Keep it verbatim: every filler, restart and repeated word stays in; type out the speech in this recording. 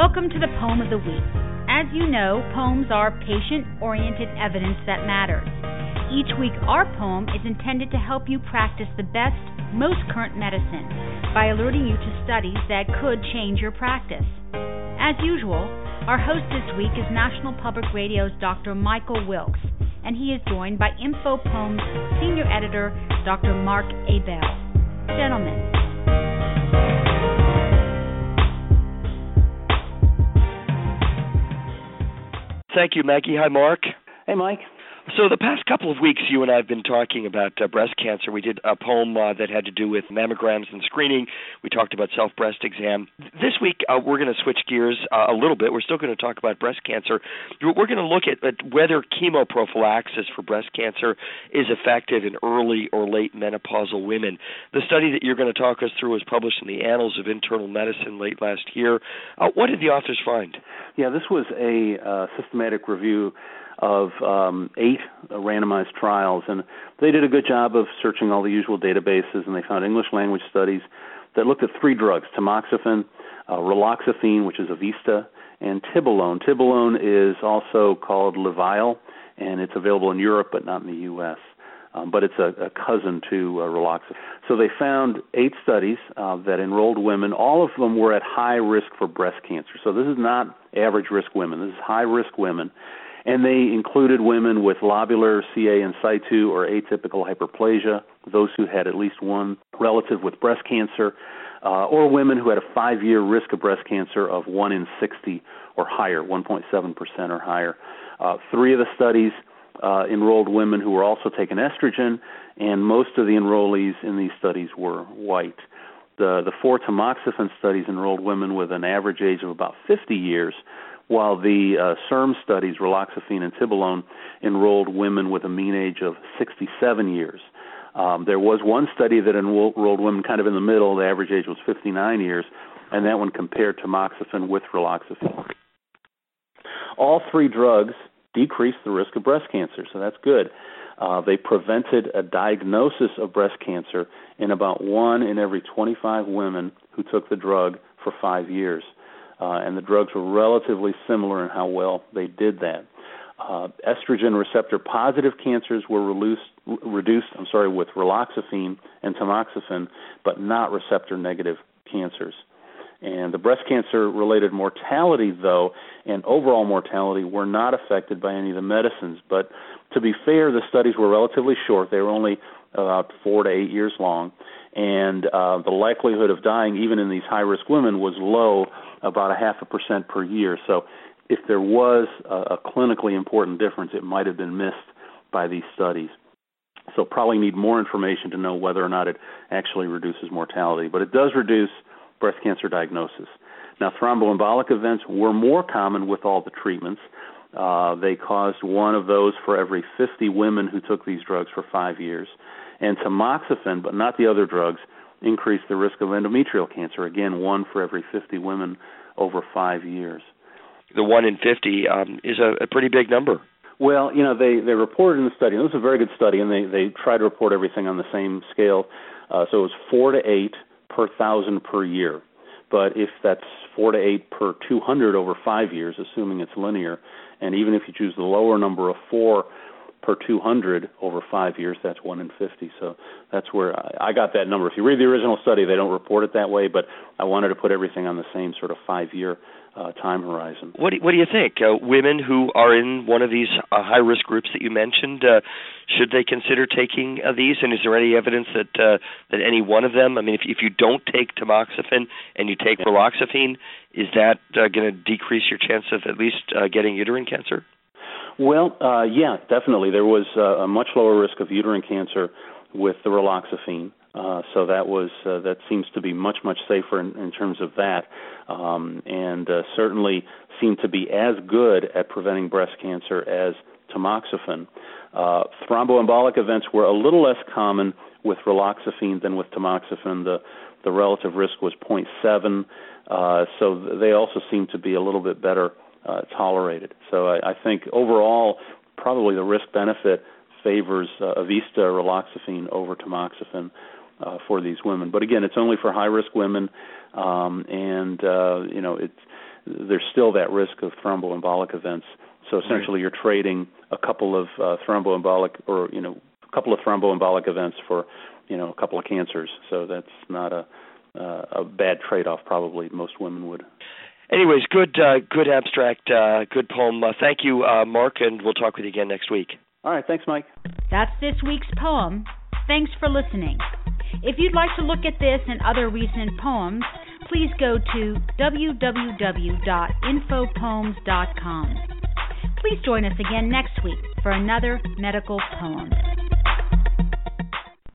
Welcome to the Poem of the Week. As you know, poems are patient-oriented evidence that matters. Each week, our poem is intended to help you practice the best, most current medicine by alerting you to studies that could change your practice. As usual, our host this week is National Public Radio's Doctor Michael Wilkes, and he is joined by Info Poems Senior Editor Doctor Mark Abell. Gentlemen. Thank you, Maggie. Hi, Mark. Hey, Mike. So the past couple of weeks, you and I have been talking about uh, breast cancer. We did a poem uh, that had to do with mammograms and screening. We talked about self-breast exam. This week, uh, we're going to switch gears uh, a little bit. We're still going to talk about breast cancer. We're going to look at, at whether chemoprophylaxis for breast cancer is effective in early or late menopausal women. The study that you're going to talk us through was published in the Annals of Internal Medicine late last year. Uh, what did the authors find? Yeah, this was a uh, systematic review of um, eight uh, randomized trials, and they did a good job of searching all the usual databases, and they found English language studies that looked at three drugs, tamoxifen, uh, raloxifene, which is Evista, and tibolone. Tibolone is also called Levial, and it's available in Europe but not in the U S, um, but it's a, a cousin to uh, raloxifene. So they found eight studies uh, that enrolled women. All of them were at high risk for breast cancer. So this is not average risk women. This is high risk women. And they included women with lobular, C A in situ, or atypical hyperplasia, those who had at least one relative with breast cancer, uh, or women who had a five-year risk of breast cancer of one in sixty or higher, one point seven percent or higher. Uh, three of the studies uh, enrolled women who were also taking estrogen, and most of the enrollees in these studies were white. The, the four tamoxifen studies enrolled women with an average age of about fifty years, while the uh, S E R M studies, raloxifene and tibolone, enrolled women with a mean age of sixty-seven years. Um, there was one study that enrolled women kind of in the middle. The average age was fifty-nine years, and that one compared tamoxifen with raloxifene. All three drugs decreased the risk of breast cancer, so that's good. Uh, they prevented a diagnosis of breast cancer in about one in every twenty-five women who took the drug for five years. Uh, and the drugs were relatively similar in how well they did that. Uh, estrogen receptor positive cancers were reduced, reduced, I'm sorry, with raloxifene and tamoxifen, but not receptor negative cancers. And the breast cancer related mortality, though, and overall mortality were not affected by any of the medicines. But to be fair, the studies were relatively short. They were only about four to eight years long. And uh, the likelihood of dying, even in these high-risk women, was low, about a half a percent per year. So if there was a, a clinically important difference, it might have been missed by these studies. So probably need more information to know whether or not it actually reduces mortality. But it does reduce breast cancer diagnosis. Now, thromboembolic events were more common with all the treatments. Uh, they caused one of those for every fifty women who took these drugs for five years. And tamoxifen, but not the other drugs, increased the risk of endometrial cancer, again, one for every fifty women over five years. The one in fifty um, is a, a pretty big number. Well, you know, they, they reported in the study, and this was a very good study, and they, they tried to report everything on the same scale. Uh, so it was four to eight per thousand per year. But if that's four to eight per two hundred over five years, assuming it's linear, and even if you choose the lower number of four per two hundred over five years, that's one in fifty. So that's where I, I got that number. If you read the original study, they don't report it that way, but I wanted to put everything on the same sort of five-year uh, time horizon. What do, what do you think? Uh, women who are in one of these uh, high-risk groups that you mentioned, uh, should they consider taking uh, these? And is there any evidence that uh, that any one of them, I mean, if, if you don't take tamoxifen and you take raloxifene, is that uh, going to decrease your chance of at least uh, getting uterine cancer? Well, uh, yeah, definitely. There was uh, a much lower risk of uterine cancer with the raloxifene, uh, so that was uh, that seems to be much, much safer in, in terms of that, um, and uh, certainly seemed to be as good at preventing breast cancer as tamoxifen. Uh, thromboembolic events were a little less common with raloxifene than with tamoxifen. The the relative risk was zero point seven, uh, so they also seem to be a little bit better Uh, tolerated. So I, I think overall, probably the risk-benefit favors uh, Evista, raloxifene over tamoxifen uh, for these women. But again, it's only for high-risk women, um, and uh, you know, it's there's still that risk of thromboembolic events. So essentially, right. you're trading a couple of uh, thromboembolic, or you know, a couple of thromboembolic events for, you know, a couple of cancers. So that's not a uh, a bad trade-off. Probably most women would. Anyways, good uh, good abstract, uh, good poem. Uh, thank you, uh, Mark, and we'll talk with you again next week. All right, thanks, Mike. That's this week's poem. Thanks for listening. If you'd like to look at this and other recent poems, please go to w w w dot info poems dot com. Please join us again next week for another medical poem.